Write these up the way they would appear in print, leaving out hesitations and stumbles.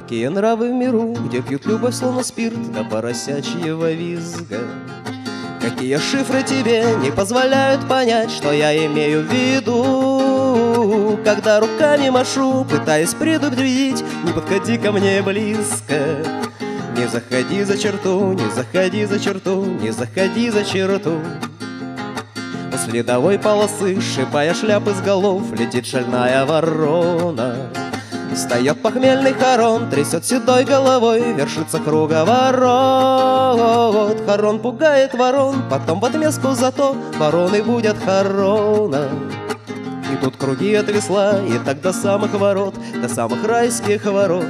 Какие нравы в миру, где пьют любовь словно спирт до поросячьего визга. Какие шифры тебе не позволяют понять, что я имею в виду, когда руками машу, пытаясь предупредить: не подходи ко мне близко. Не заходи за черту, не заходи за черту, не заходи за черту. У следовой полосы, сшибая шляпы с голов, летит шальная ворона. Встает похмельный хорон, трясет седой головой, вершится круговорот. Хорон пугает ворон, потом в отместку за то вороны будят хорона. И тут круги от весла, и так до самых ворот, до самых райских ворот.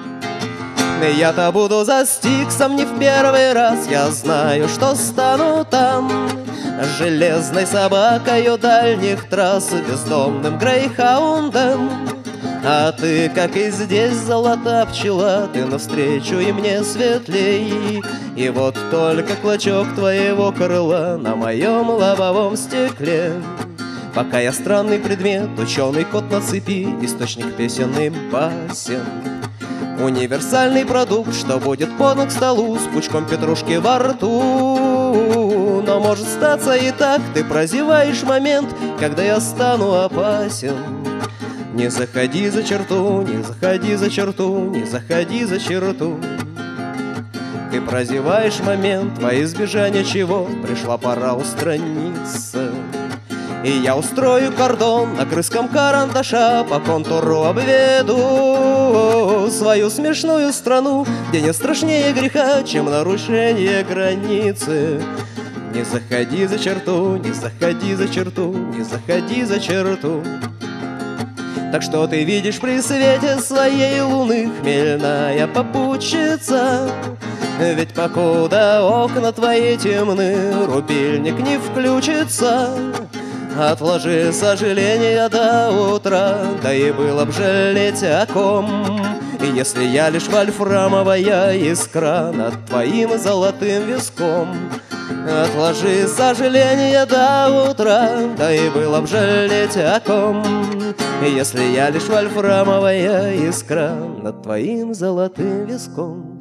Я-то буду за Стиксом не в первый раз, я знаю, что стану там железной собакою дальних трасс, бездомным грейхаундом. А ты, как и здесь, золота пчела, ты навстречу и мне светлей. И вот только клочок твоего крыла на моем лобовом стекле. Пока я странный предмет, ученый кот на цепи, источник песенным басен. Универсальный продукт, что будет подан к столу с пучком петрушки во рту. Но может статься и так, ты прозеваешь момент, когда я стану опасен. Не заходи за черту, не заходи за черту, не заходи за черту. Ты прозеваешь момент, во избежание чего пришла пора устраниться. И я устрою кордон огрызком карандаша, по контуру обведу свою смешную страну, где не страшнее греха, чем нарушение границы. Не заходи за черту, не заходи за черту, не заходи за черту. Так что ты видишь при свете своей луны, хмельная попутчица? Ведь покуда окна твои темны, рубильник не включится. Отложи сожаления до утра, да и было б жалеть о ком. И если я лишь вольфрамовая искра над твоим золотым виском. Отложи сожаления до утра, да и было б жалеть о ком. И если я лишь вольфрамовая искра над твоим золотым виском.